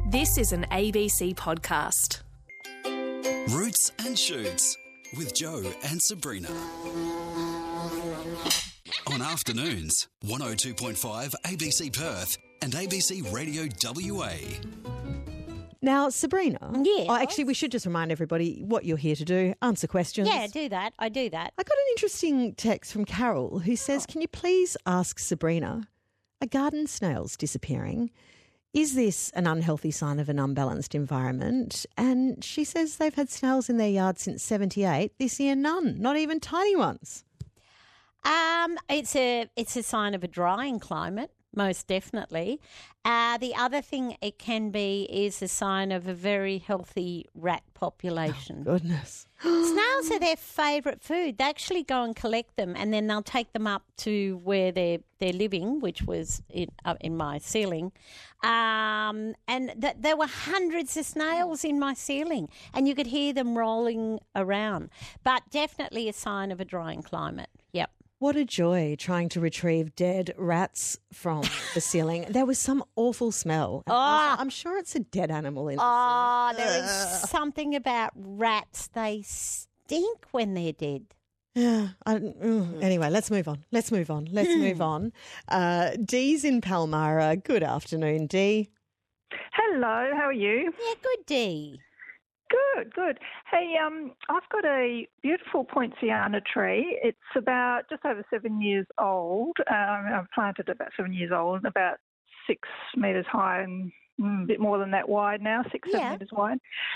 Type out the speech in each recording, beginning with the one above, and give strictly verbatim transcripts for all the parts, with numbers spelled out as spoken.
This is an A B C podcast. Roots and Shoots with Joe and Sabrina. On afternoons, one oh two point five A B C Perth and A B C Radio W A. Now, Sabrina. Yes. Oh, actually, we should just remind everybody what you're here to do. Answer questions. Yeah, do that. I do that. I got an interesting text from Carol who says, can you please ask Sabrina, a garden snail's disappearing. Is this an unhealthy sign of an unbalanced environment? And she says they've had snails in their yard since seventy-eight. This year, none, not even tiny ones. Um, it's a it's a sign of a drying climate, most definitely. Uh, the other thing it can be is a sign of a very healthy rat population. Oh, goodness. Snails are their favourite food. They actually go and collect them, and then they'll take them up to where they're they're living, which was in uh, in my ceiling. Um, and th- there were hundreds of snails in my ceiling, and you could hear them rolling around. But definitely a sign of a drying climate. Yep. What a joy trying to retrieve dead rats from the ceiling. There was some awful smell. And I was like, I'm sure it's a dead animal in the Oh, ceiling. there is something about rats. They stink when they're dead. Yeah. I, mm, anyway, let's move on. Let's move on. Let's move on. Uh, Dee's in Palmyra. Good afternoon, Dee. Hello, how are you? Yeah, good Dee. Good, good. Hey, um, I've got a beautiful poinciana tree. It's about just over seven years old. Um, I've planted it about seven years old, about six metres high and mm, a bit more than that wide now, six, Yeah. seven metres wide.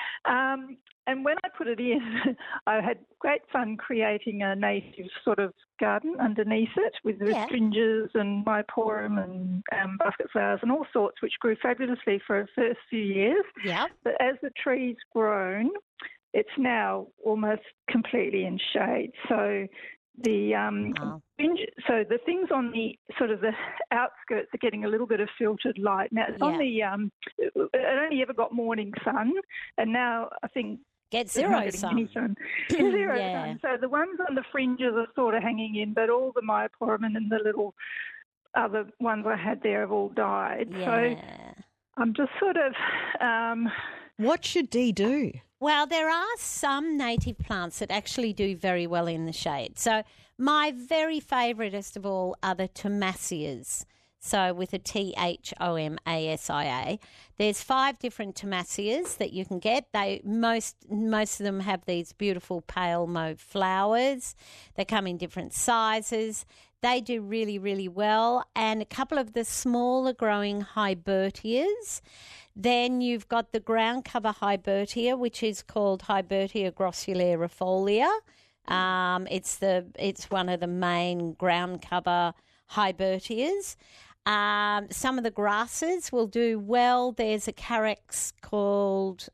Um, and when I put it in, I had great fun creating a native sort of garden underneath it with Yeah. restringas and myporum and um, basket flowers and all sorts, which grew fabulously for the first few years. Yeah. But as the tree's grown, it's now almost completely in shade. So the um, Wow. fringe- so the things on the sort of the outskirts are getting a little bit of filtered light. Now it's on Yeah. the um, it only ever got morning sun, and now I think Get it's not zero getting sun. any sun. Zero Yeah. sun. So the ones on the fringes are sort of hanging in, but all the myporum and the little other ones I had there have all died. So Yeah. I'm just sort of um, What should Dee do? Well, there are some native plants that actually do very well in the shade. So my very favouriteest of all are the Tomasias. So with a T H O M A S I A. There's five different Tomasias that you can get. They most most of them have these beautiful pale mauve flowers. They come in different sizes. They do really, really well. And a couple of the smaller growing Hybertias. Then you've got the ground cover Hybertia, which is called Hybertia grossularifolia. Um, it's the it's one of the main ground cover Hybertias. Um, some of the grasses will do well. There's a carex called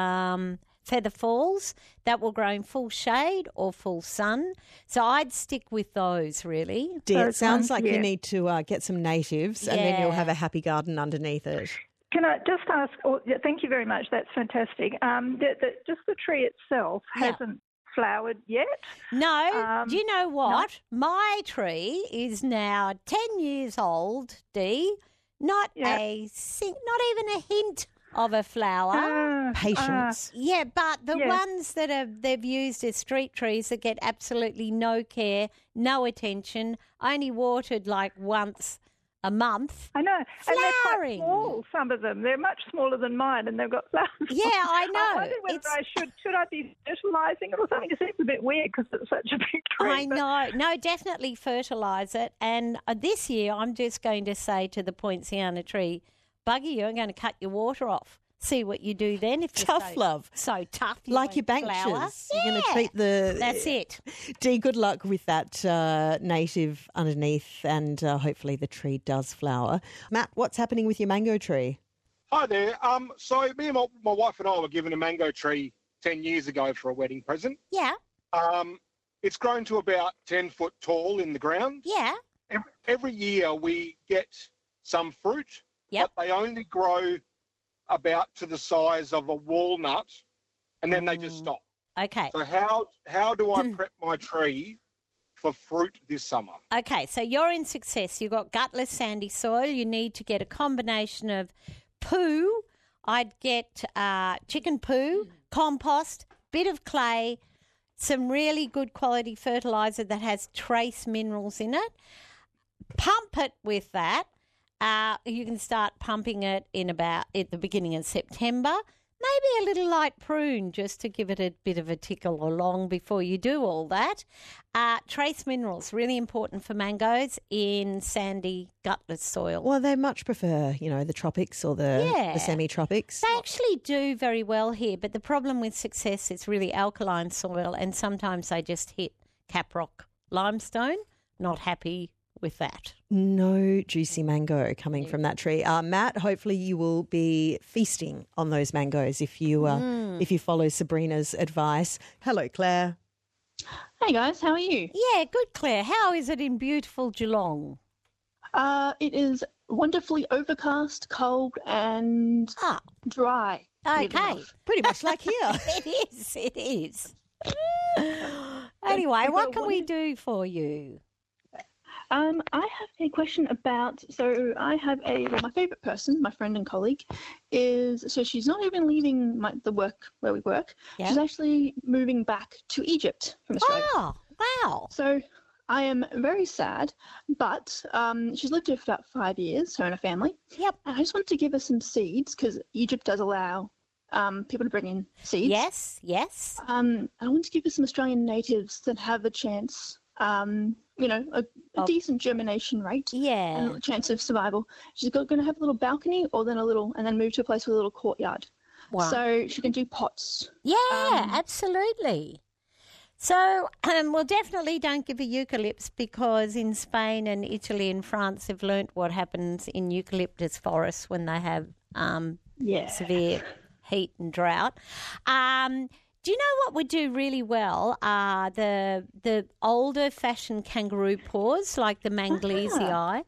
um, Feather Falls that will grow in full shade or full sun. So I'd stick with those really. Dee, it Those sounds ones, like yeah. you need to uh, get some natives and then you'll Yeah. have a happy garden underneath it. Can I just ask? Oh, yeah, thank you very much. That's fantastic. Um, the, the, just the tree itself Yeah. hasn't flowered yet. No, Um, do you know what? My tree is now ten years old, Dee. Not Yeah. a sing, not even a hint of a flower. Ah, Patience. Yeah, but the Yeah. ones that have they've used as street trees that get absolutely no care, no attention, only watered like once a month. I know. And they're quite Flowering. small, some of them. They're much smaller than mine and they've got flowers. Yeah, I I know. wonder whether It's- I should, should I be fertilising it or something? It seems a bit weird because it's such a big tree. I but- know. No, definitely fertilise it. And uh, this year, I'm just going to say to the poinciana tree, Buggy, you're going to cut your water off. See what you do then. If you're Tough so, love. So tough. You Like your won't flower. bankshires. You're going to Yeah. treat the... That's it. Dee, good luck with that uh, native underneath and uh, hopefully the tree does flower. Matt, what's happening with your mango tree? Hi there. Um, so me and my, my wife and I were given a mango tree ten years ago for a wedding present. Yeah. Um, it's grown to about ten foot tall in the ground. Yeah. Every, every year we get some fruit, Yep. but they only grow about to the size of a walnut, and then they just Mm. stop. Okay. So how how do I prep my tree for fruit this summer? Okay, so you're in success. You've got gutless sandy soil. You need to get a combination of poo I'd get uh, chicken poo, compost, bit of clay, some really good quality fertiliser that has trace minerals in it. Pump it with that. Uh, you can start pumping it in about at the beginning of September. Maybe a little light prune just to give it a bit of a tickle along before you do all that. Uh, trace minerals, really important for mangoes in sandy, gutless soil. Well, they much prefer, you know, the tropics or the, Yeah. the semi-tropics. They actually do very well here, but the problem with success is really alkaline soil, and sometimes they just hit caprock limestone. Not happy with that. No juicy mango coming from that tree. Uh, Matt, hopefully you will be feasting on those mangoes if you uh, Mm. if you follow Sabrina's advice. Hello, Claire. Hey guys, how are you? Yeah, good, Claire. How is it in beautiful Geelong? Uh, it is wonderfully overcast, cold, and Ah, dry. weirdly okay. enough. Pretty much like here. It is, it is. Anyway, We've what got can one- we do for you? Um, I have a question about. So I have a well, my favorite person, my friend and colleague, is so she's not even leaving my, the work where we work. Yeah. She's actually moving back to Egypt from Australia. Oh, wow. So I am very sad, but um, she's lived here for about five years, her and her family. Yep. And I just wanted to give her some seeds because Egypt does allow um, people to bring in seeds. Yes, yes. Um, I want to give her some Australian natives that have a chance, um, you know, a, a Oh. decent germination rate Yeah. and a chance of survival. She's got, going to have a little balcony or then a little, and then move to a place with a little courtyard. Wow. So she can do pots. Yeah, Um, absolutely. So, um, well, definitely don't give her eucalypts because in Spain and Italy and France they've learnt what happens in eucalyptus forests when they have um, Yeah. severe heat and drought. Um, do you know what would do really well? Are the the older fashioned kangaroo paws like the Manglesii.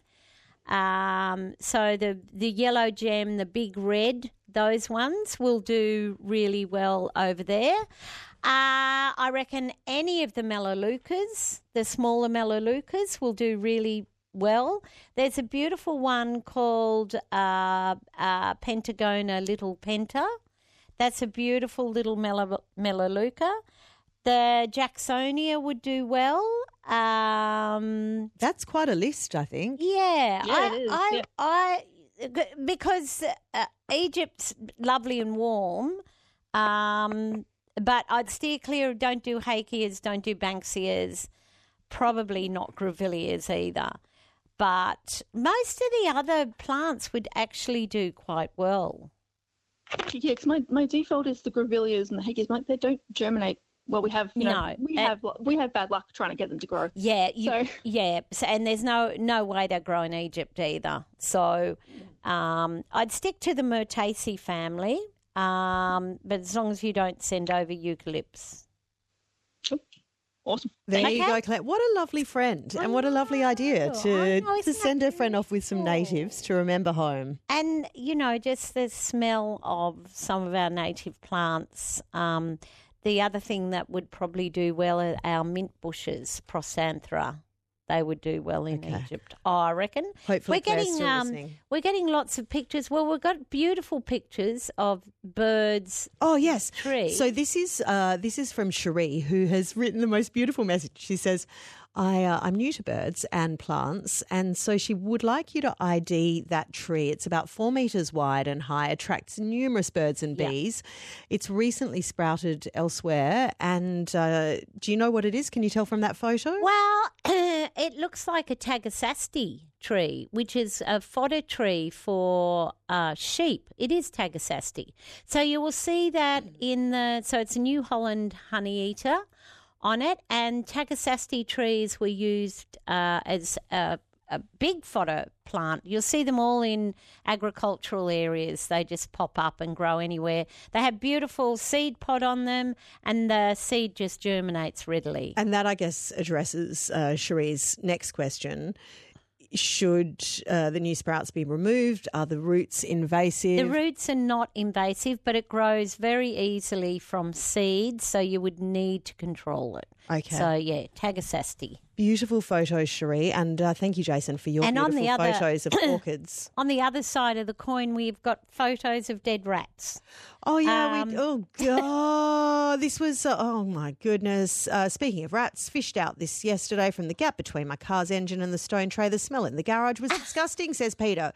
Um, so the the yellow gem, the big red, those ones will do really well over there. Uh, I reckon any of the melaleucas, the smaller melaleucas, will do really well. There's a beautiful one called uh, uh, Pentagona Little Penta. That's a beautiful little mela- melaleuca. The Jacksonia would do well. Um, That's quite a list, I think. yeah, Yeah, I, it is, I, yeah. I, because uh, Egypt's lovely and warm, um, but I'd steer clear of don't do hakeas, don't do banksias, probably not grevilleas either. But most of the other plants would actually do quite well. Yeah, because my, my default is the grevilleas and the hakeas. Like, they don't germinate. Well, we have, you know, No, we uh, have we have bad luck trying to get them to grow. Yeah, you, So- yeah, so, and there's no no way they grow in Egypt either. So um, I'd stick to the Myrtaceae family, um, but as long as you don't send over eucalypts. Awesome. There you Okay. go, Claire. What a lovely friend, and what a lovely idea know, to I know, to isn't send that her friend off with some beautiful? natives to remember home. And, you know, just the smell of some of our native plants. Um, the other thing that would probably do well are our mint bushes, Prosanthera. They would do well in Okay. Egypt, I reckon. Hopefully we're Claire's getting still um, listening. we're getting lots of pictures. Well, we've got beautiful pictures of birds. Oh yes. Tree. So this is uh, this is from Cherie, who has written the most beautiful message. She says, I, uh, I'm new to birds and plants, and so she would like you to I D that tree. It's about four metres wide and high, attracts numerous birds and Yeah. bees. It's recently sprouted elsewhere, and uh, do you know what it is? Can you tell from that photo? Well, it looks like a Tagasasti tree, which is a fodder tree for uh, sheep. It is Tagasasti. So you will see that in the, so it's a New Holland honey eater on it, and Tagasasti trees were used uh, as a, a big fodder plant. You'll see them all in agricultural areas. They just pop up and grow anywhere. They have beautiful seed pod on them, and the seed just germinates readily. And that, I guess, addresses uh, Cherie's next question. Should uh, the new sprouts be removed? Are the roots invasive? The roots are not invasive, but it grows very easily from seed, so you would need to control it. Okay. So, yeah, Tagasasti. Beautiful photos, Cherie, and uh, thank you, Jason, for your And on beautiful the other- photos of orchids. On the other side of the coin, we've got photos of dead rats. Oh, yeah. Um, we, oh, God. This was, uh, oh, my goodness. Uh, speaking of rats, fished out this yesterday from the gap between my car's engine and the stone tray. The smell in the garage was disgusting, says Peter.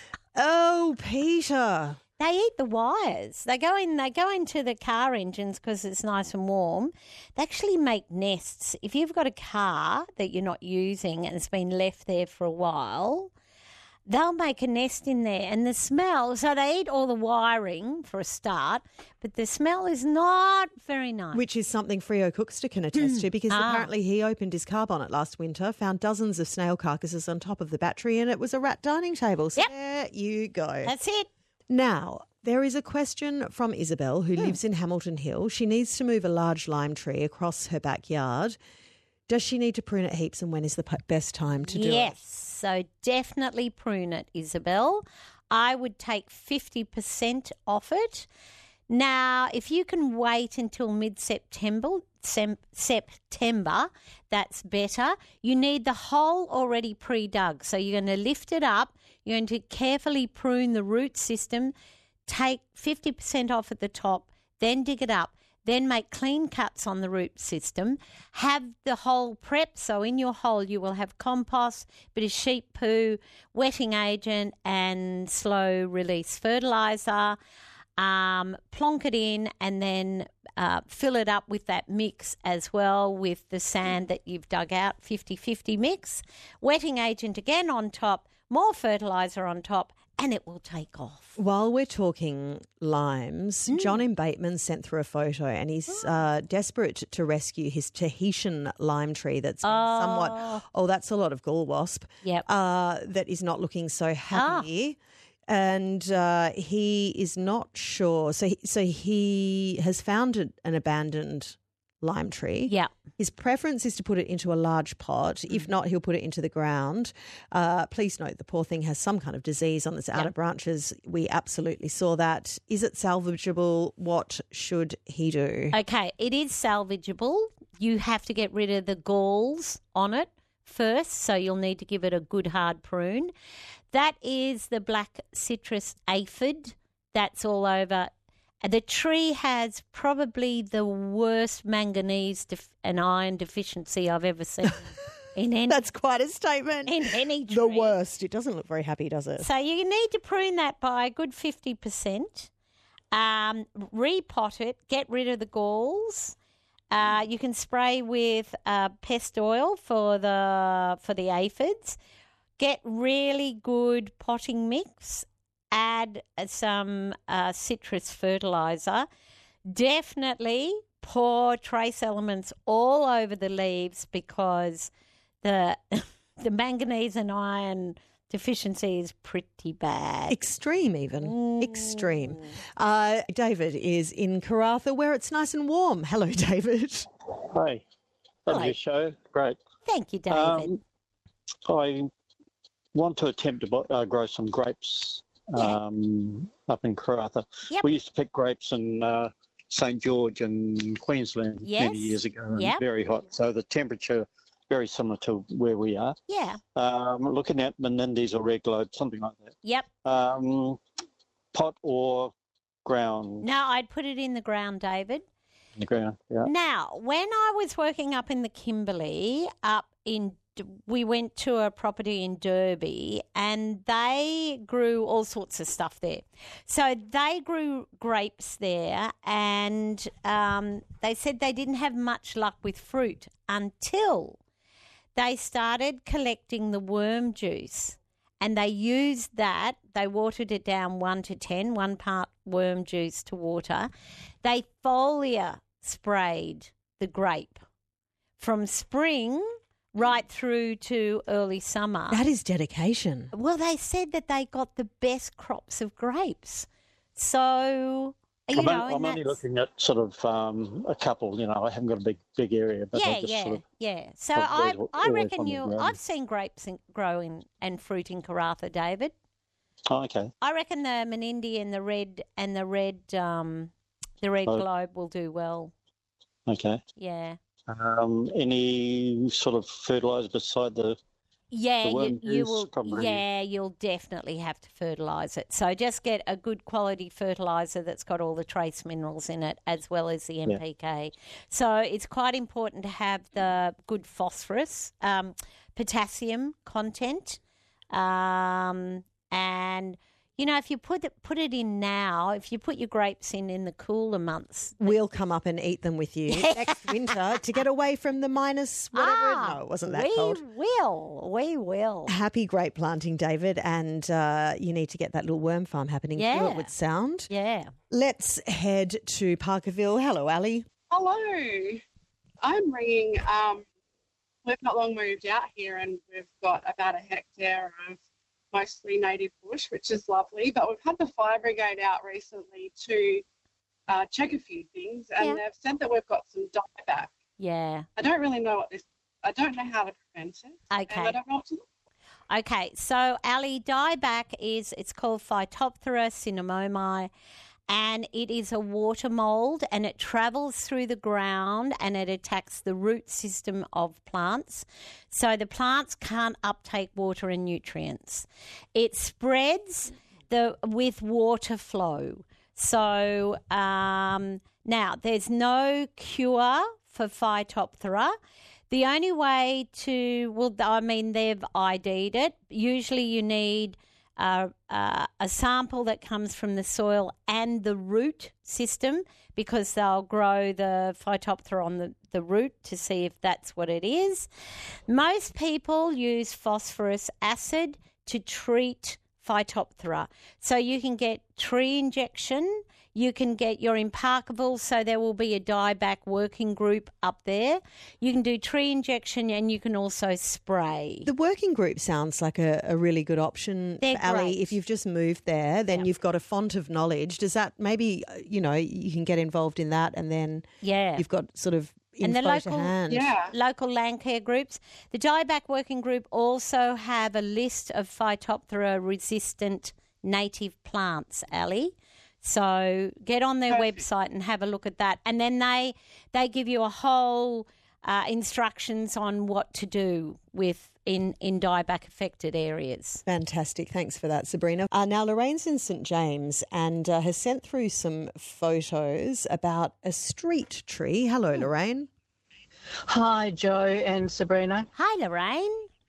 Oh, Peter. They eat the wires. They go in. They go into the car engines because it's nice and warm. They actually make nests. If you've got a car that you're not using and it's been left there for a while, they'll make a nest in there. And the smell. So they eat all the wiring for a start, but the smell is not very nice. Which is something Freo Cookster can attest to, because Ah. apparently he opened his car bonnet last winter, found dozens of snail carcasses on top of the battery, and it was a rat dining table. So Yep. there you go. That's it. Now, there is a question from Isabel, who lives in Hamilton Hill. She needs to move a large lime tree across her backyard. Does she need to prune it heaps, and when is the p- best time to do Yes. it? So definitely prune it, Isabel. I would take fifty percent off it. Now, if you can wait until mid-September, sem- September, that's better. You need the hole already pre-dug. So you're going to lift it up. You're going to carefully prune the root system, take fifty percent off at the top, then dig it up. Then make clean cuts on the root system. Have the hole prepped. So in your hole you will have compost, bit of sheep poo, wetting agent and slow release fertiliser. Um, plonk it in and then uh, fill it up with that mix as well with the sand that you've dug out, fifty-fifty mix. Wetting agent again on top, more fertiliser on top, and it will take off. While we're talking limes, Hmm. John in Bateman sent through a photo, and he's uh, desperate to rescue his Tahitian lime tree that's been Oh. somewhat, oh, that's a lot of gall wasp, Yep. uh, that is not looking so happy. And uh, he is not sure. So, he, so he has found a- an abandoned lime tree. Yeah. His preference is to put it into a large pot. If not, he'll put it into the ground. Uh, please note the poor thing has some kind of disease on its outer branches. We absolutely saw that. Is it salvageable? What should he do? Okay, it is salvageable. You have to get rid of the galls on it first, so you'll need to give it a good hard prune. That is the black citrus aphid. That's all over. The tree has probably the worst manganese def- and iron deficiency I've ever seen in any That's quite a statement. in any tree. The worst. It doesn't look very happy, does it? So you need to prune that by a good fifty percent. Um, repot it, get rid of the galls. Uh, you can spray with uh, pest oil for the for the aphids. Get really good potting mix. Add some uh, citrus fertiliser. Definitely pour trace elements all over the leaves because the the manganese and iron deficiency is pretty bad. Extreme, even. Extreme. Uh, David is in Karratha, where it's nice and warm. Hello, David. Hi. Love Hello. your show. Great. Thank you, David. Um, I want to attempt to bu- uh, grow some grapes um, up in Karratha. Yep. We used to pick grapes in uh, Saint George in Queensland Yes. many years ago. And Yep. very hot. So the temperature very similar to where we are. yeah. Um, looking at Menindis or red globe, something like that. Yep. Um, pot or ground No, I'd put it in the ground, David. in the ground. Yeah. Now, when I was working up in the Kimberley, up in we went to a property in Derby and they grew all sorts of stuff there. So they grew grapes there and um, they said they didn't have much luck with fruit until they started collecting the worm juice and they used that. They watered it down one to ten, one part worm juice to water. They foliar sprayed the grape from spring right through to early summer. That is dedication. Well, they said that they got the best crops of grapes. So, you I'm, know, on- and I'm only that's- looking at sort of um, a couple. You know, I haven't got a big big area, but I yeah, just yeah, sort of yeah. So I've I, always- I always reckon on the you. ground. I've seen grapes in, growing and fruit in Karratha, David. Oh, okay. I reckon the Menindi and the red and the red, um, the red Oh. globe will do well. Okay. Yeah. Um, any sort of fertiliser beside the Yeah, The you, worm you juice, will. probably. Yeah, you'll definitely have to fertilise it. So just get a good quality fertiliser that's got all the trace minerals in it, as well as the N P K. So it's quite important to have the good phosphorus, um, potassium content, um, and you know, if you put it put it in now, if you put your grapes in in the cooler months, We'll come up and eat them with you next winter to get away from the minus whatever. ah, no, it wasn't that we cold. will, we will. Happy grape planting, David, and uh, you need to get that little worm farm happening too, Yeah. it would sound. Yeah. Let's head to Parkerville. Hello, Ali. Hello. I'm ringing. Um, we've not long moved out here and we've got about a hectare of mostly native bush, which is lovely. But we've had the fire brigade out recently to uh, check a few things, and Yeah. they've said that we've got some dieback. Yeah. I don't really know what this. I don't know how to prevent it. And Okay. I don't know what to do. Okay, so Ali, dieback is, it's called Phytophthora cinnamomi, and it is a water mold, and it travels through the ground and it attacks the root system of plants. So the plants can't uptake water and nutrients. It spreads the with water flow. So um, now there's no cure for Phytophthora. The only way to, well, I mean, they've I D'd it. Usually you need uh, uh, a sample that comes from the soil and the root system, because they'll grow the Phytophthora on the, the root to see if that's what it is. Most people use phosphorus acid to treat Phytophthora. So you can get tree injection, you can get your imparkable, so there will be a dieback working group up there. You can do tree injection and you can also spray. The working group sounds like a, a really good option They're for Ali. great. If you've just moved there, then Yeah. you've got a font of knowledge. Does that maybe, uh, you know, you can get involved in that, and then Yeah. you've got sort of And the info local- to hand? Yeah. Local land care groups. The dieback working group also have a list of Phytophthora resistant native plants, Ali. So get on their Perfect. website and have a look at that. And then they they give you a whole uh, instructions on what to do with in, in dieback affected areas. Fantastic. Thanks for that, Sabrina. Uh, now, Lorraine's in St James and uh, has sent through some photos about a street tree. Hello, Lorraine. Hi, Joe and Sabrina. Hi, Lorraine.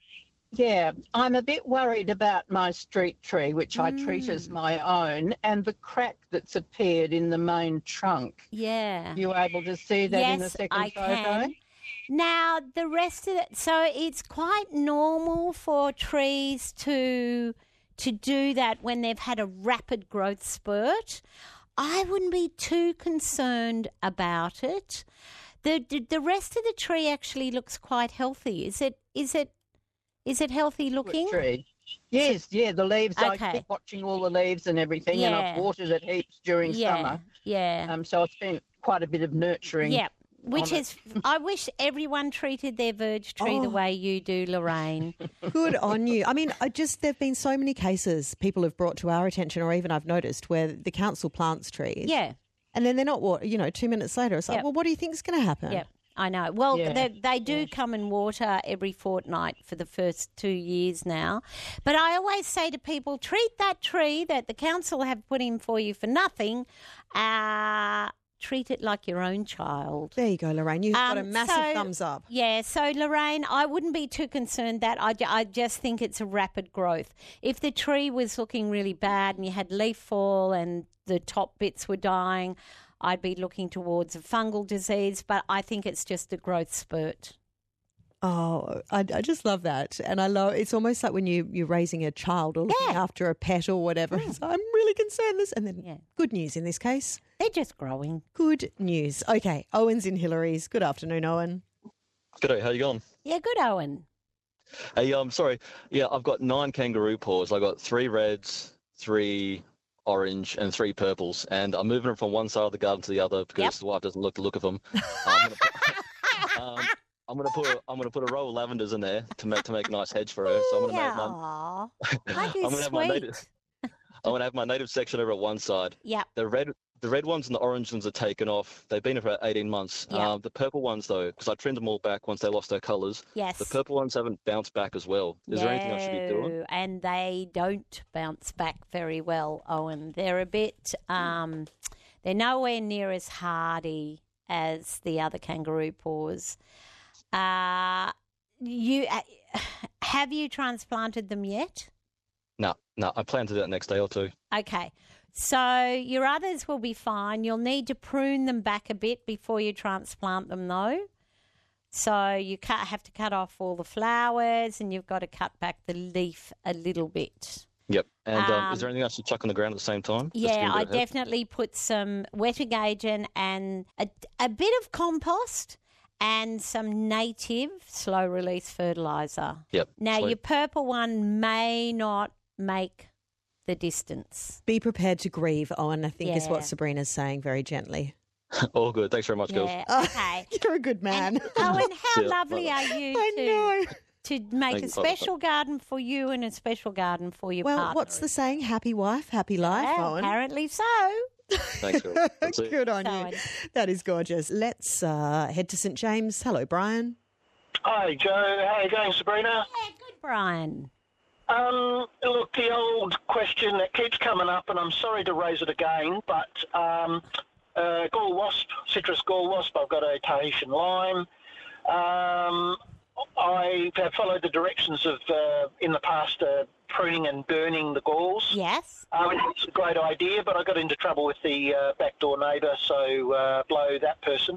Yeah, I'm a bit worried about my street tree, which I treat as Mm. my own, and the crack that's appeared in the main trunk. Yeah. You able to see that in the Yes, second I photo? can. Now, the rest of it, so it's quite normal for trees to to do that when they've had a rapid growth spurt. I wouldn't be too concerned about it. The, the the rest of the tree actually looks quite healthy. Is it is it is it healthy looking? What tree? Yes, yeah, the leaves. I Okay. keep watching all the leaves and everything, and I've Yeah. watered it heaps during Yeah, summer. yeah. Um, so it's been quite a bit of nurturing. Yeah, which on it. is, I wish everyone treated their verge tree the Oh. way you do, Lorraine. Good on you. I mean, I just there have been so many cases people have brought to our attention, or even I've noticed, where the council plants trees. Yeah. And then they're not water, you know, two minutes later, it's like, Yep. well, what do you think is going to happen? Yep, I know. Well, Yeah, they, they do yeah. come and water every fortnight for the first two years now. But I always say to people, treat that tree that the council have put in for you for nothing, uh, treat it like your own child. There you go, Lorraine. You've got a Um, massive so- thumbs up. Yeah, so Lorraine, I wouldn't be too concerned that I, ju- I just think it's a rapid growth. If the tree was looking really bad and you had leaf fall and the top bits were dying, I'd be looking towards a fungal disease, but I think it's just a growth spurt. Oh, I, I just love that. And I love, it's almost like when you, you're raising a child or looking Yeah. after a pet or whatever. It's, I'm really concerned this. And then Yeah. good news in this case. They're just growing. Good news. Okay, Owen's in Hillary's. Good afternoon, Owen. G'day, how you going? Yeah, good, Owen. Hey, um, sorry. Yeah, I've got nine kangaroo paws. I got three reds, three orange, and three purples. And I'm moving them from one side of the garden to the other because Yep. the wife doesn't look the look of them. I'm gonna put, um, I'm gonna put a, I'm gonna put a row of lavenders in there to make to make a nice hedge for her. So I'm gonna Yeah, make my aw, aren't you I'm gonna have my sweet? native I'm gonna have my native section over at one side. Yep. The red the red ones and the orange ones are taken off. They've been here for about eighteen months. Yeah. Um, the purple ones, though, because I trimmed them all back once they lost their colours. Yes. The purple ones haven't bounced back as well. Is there anything I should be doing? No, and they don't bounce back very well, Owen. They're a bit, um, they're nowhere near as hardy as the other kangaroo paws. Uh, you uh, have you transplanted them yet? No, no. I plan to do that next day or two. Okay. So your others will be fine. You'll need to prune them back a bit before you transplant them, though. So you cut, have to cut off all the flowers, and you've got to cut back the leaf a little bit. Yep. And um, Um, is there anything I should chuck on the ground at the same time? Just to Yeah, give it a I bit of head? definitely put some wetting agent and a, a bit of compost and some native slow-release fertiliser. Yep. Now, sweet. your purple one may not make the distance. Be prepared to grieve, Owen, I think is Yeah. what Sabrina's saying very gently. All good. Thanks very much, girls. Yeah, Oh, okay. You're a good man. Owen, how Yeah, lovely bye-bye. are you I to, know. to make Thank a you, bye-bye. special garden for you and a special garden for your Well, partner? what's the saying? Happy wife, happy life, Yeah, Owen. apparently so. Thanks, girls. That's it. Good on So, you. Owen. That is gorgeous. Let's uh, head to St James. Hello, Brian. Hi, Joe. How are you going, Sabrina? Yeah, good, Brian. Um, look, the old question that keeps coming up, and I'm sorry to raise it again, but um, uh, gall wasp, citrus gall wasp, I've got a Tahitian lime. Um, I have followed the directions of, uh, in the past, uh, pruning and burning the galls. Yes. Um, it's a great idea, but I got into trouble with the uh, backdoor neighbour, so uh, blow that person.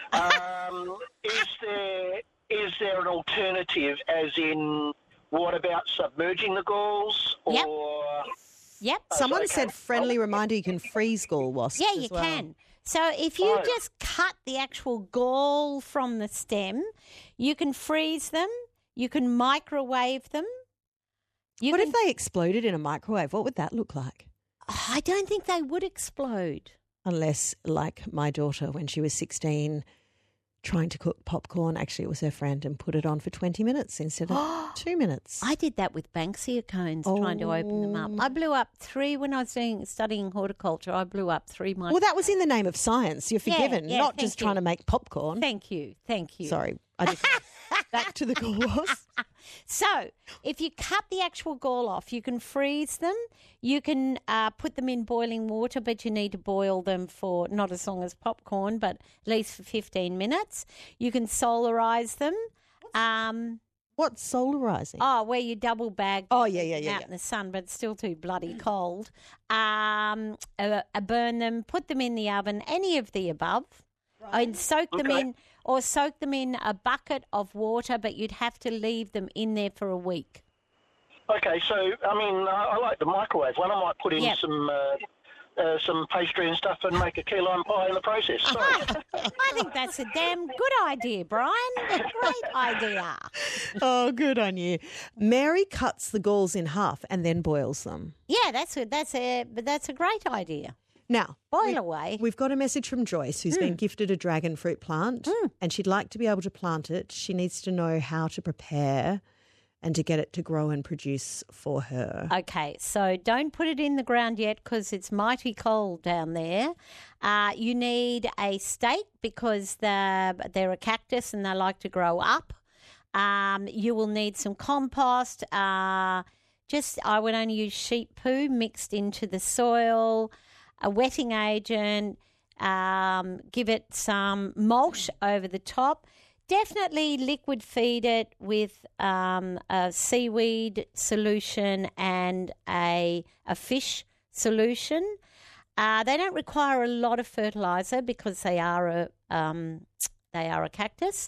Um, is there is there an alternative, as in, what about submerging the galls? Or Yep. Yep. Someone okay. said friendly reminder you can freeze gall wasps. Yeah, as you well. can. So if you Right. just cut the actual gall from the stem, you can freeze them, you can microwave them. You What can, if they exploded in a microwave? What would that look like? I don't think they would explode. Unless, like my daughter, when she was sixteen, trying to cook popcorn, actually it was her friend, and put it on for twenty minutes instead of two minutes. I did that with Banksia cones, trying to open them up. I blew up three when I was doing, studying horticulture. I blew up three. Well, that was in the name of science. You're Yeah, forgiven, yeah, not thank just trying you. to make popcorn. Thank you, thank you. Sorry, I just back to the gall wasp. So, if you cut the actual gall off, you can freeze them. You can uh, put them in boiling water, but you need to boil them for not as long as popcorn, but at least for fifteen minutes. You can solarize them. Um, What's solarizing? oh, where you double bag Oh, yeah, yeah, yeah, out yeah. in the sun, but it's still too bloody cold. Um, uh, uh, burn them, put them in the oven, any of the above, and soak them Okay. in, or soak them in a bucket of water, but you'd have to leave them in there for a week. Okay, so, I mean, I, I like the microwave one. I might put in Yep. some uh, uh, some pastry and stuff and make a key lime pie in the process. Sorry. I think that's a damn good idea, Brian. A great idea. Oh, good on you. Mary cuts the galls in half and then boils them. Yeah, that's a that's a but that's a great idea. Now, Boil we- away. We've got a message from Joyce, who's been gifted a dragon fruit plant, and she'd like to be able to plant it. She needs to know how to prepare and to get it to grow and produce for her. Okay, so don't put it in the ground yet because it's mighty cold down there. Uh, you need a stake because they're, they're a cactus and they like to grow up. Um, you will need some compost. Uh, just I would only use sheep poo mixed into the soil, a wetting agent. Um, give it some mulch over the top. Definitely liquid feed it with um, a seaweed solution and a a fish solution. Uh, they don't require a lot of fertilizer because they are a um, they are a cactus.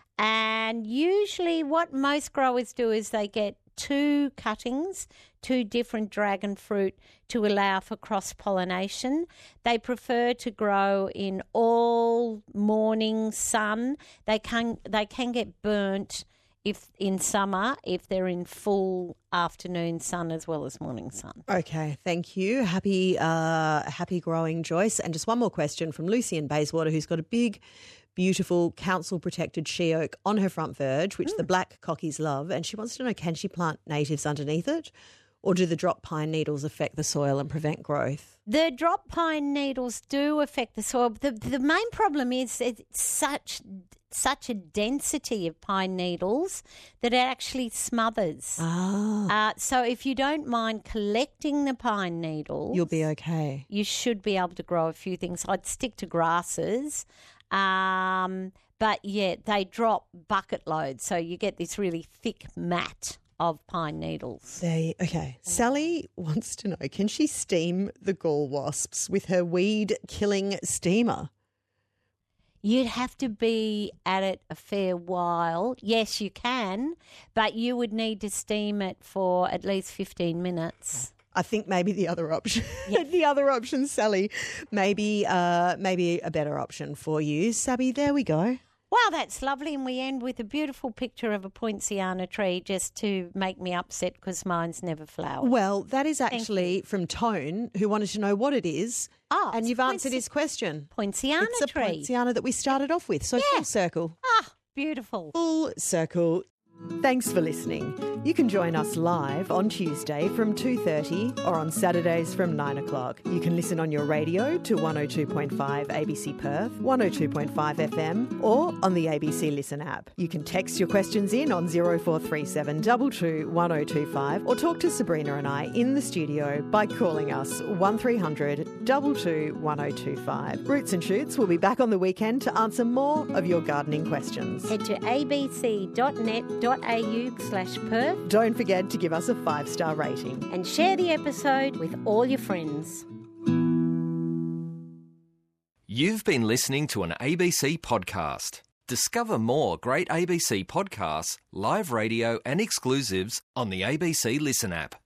And usually, what most growers do is they get two cuttings, two different dragon fruit to allow for cross pollination. They prefer to grow in all morning sun. They can they can get burnt if in summer if they're in full afternoon sun as well as morning sun. Okay, thank you. Happy, uh, happy growing, Joyce. And just one more question from Lucy in Bayswater, who's got a big, beautiful council-protected she oak on her front verge, which the black cockies love, and she wants to know, can she plant natives underneath it, Or do the drop pine needles affect the soil and prevent growth? The drop pine needles do affect the soil. The, the main problem is it's such such a density of pine needles that it actually smothers. Ah. Uh, so if you don't mind collecting the pine needles, You'll be okay. You should be able to grow a few things. I'd stick to grasses. Um, but, yeah, they drop bucket loads, so you get this really thick mat of pine needles. They okay. Sally wants to know, can she steam the gall wasps with her weed-killing steamer? You'd have to be at it a fair while. Yes, you can, but you would need to steam it for at least fifteen minutes. I think maybe the other option, yeah. the other option, Sally, maybe uh, maybe a better option for you. Sabby, there we go. Wow, that's lovely. And we end with a beautiful picture of a poinciana tree just to make me upset because mine's never flowered. Well, that is actually from Tone, who wanted to know what it is. Oh, and you've answered his question. Poinciana it's a tree. poinciana that we started off with. So Yeah. full circle. Ah, beautiful. Full circle. Thanks for listening. You can join us live on Tuesday from two thirty or on Saturdays from nine o'clock. You can listen on your radio to one oh two point five A B C Perth, one oh two point five F M or on the A B C Listen app. You can text your questions in on oh four three seven two two one oh two five or talk to Sabrina and I in the studio by calling us one three hundred two two one oh two five. Roots and Shoots will be back on the weekend to answer more of your gardening questions. Head to abc.net.au slash Perth Don't forget to give us a five-star rating. and share the episode with all your friends. You've been listening to an A B C podcast. Discover more great A B C podcasts, live radio and exclusives on the A B C Listen app.